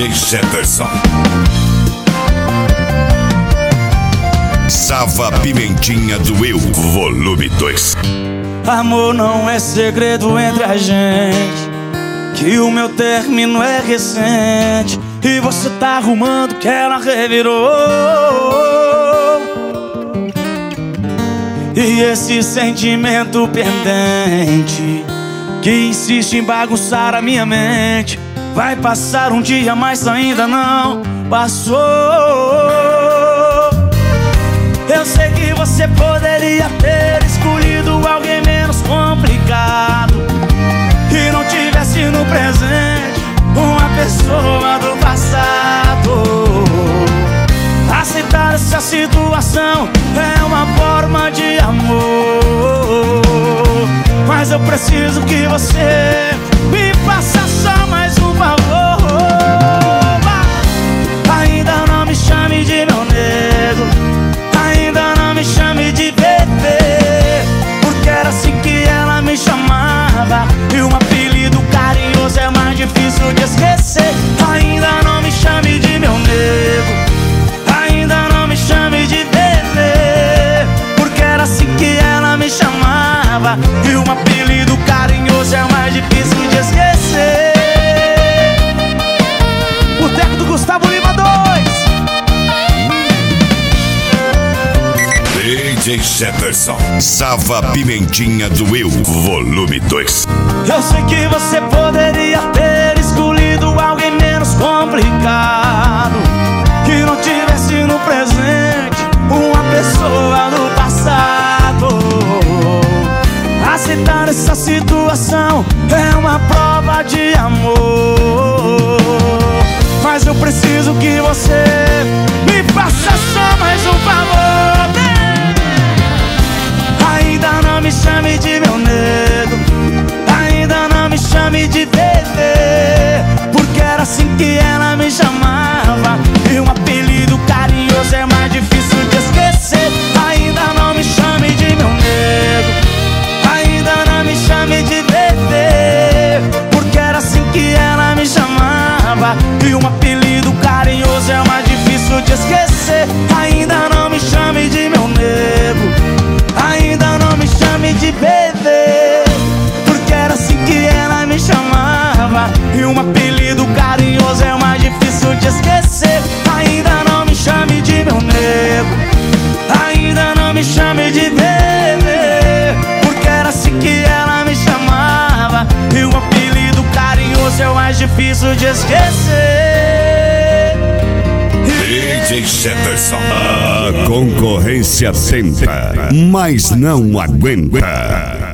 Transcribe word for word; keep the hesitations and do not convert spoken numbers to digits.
D J Jetterson. Sava Pimentinha do Eu, volume dois. Amor não é segredo entre a gente, que o meu término é recente e você tá arrumando que ela revirou. E esse sentimento pendente que insiste em bagunçar a minha mente vai passar um dia, mas ainda não passou. Eu sei que você poderia ter escolhido alguém menos complicado, que não tivesse no presente uma pessoa do passado. Aceitar essa situação é uma forma de amor, mas eu preciso que você me faça só mais um favor. Ainda não me chame de meu nego, ainda não me chame de bebê, porque era assim que ela me chamava, e um apelido carinhoso é mais difícil de esquecer. Ainda não me chame de meu nego, ainda não me chame de bebê, porque era assim que ela me chamava, e um apelido carinhoso é mais difícil de esquecer. Boteco do Gustavo Lima dois. D J Jetterson. Sava Pimentinha do Eu, volume dois. Eu sei que você poderia ter escolhido alguém menos complicado, que não tivesse no presente uma pessoa do passado. Aceitar essa situação é uma prova de amor, mas eu preciso que você me faça só mais um favor. Ainda não me chame de meu nego, ainda não me chame de bebê, porque era assim que ela me chamava, e um apelido carinhoso é mais difícil de esquecer. Ainda não me chame de meu nego, ainda não me chame de bebê, porque era assim que ela me chamava, e um apelido carinhoso é mais difícil de esquecer. Ainda não me chame de meu nego, ainda não me chame de bebê, porque era assim que ela me chamava, e um apelido carinhoso é mais difícil de esquecer. Ainda não me chame de meu nego, ainda não me chame de bebê, porque era assim que ela me chamava, e um apelido carinhoso é o mais difícil de esquecer. D J Jetterson. A concorrência tenta, mas não aguenta.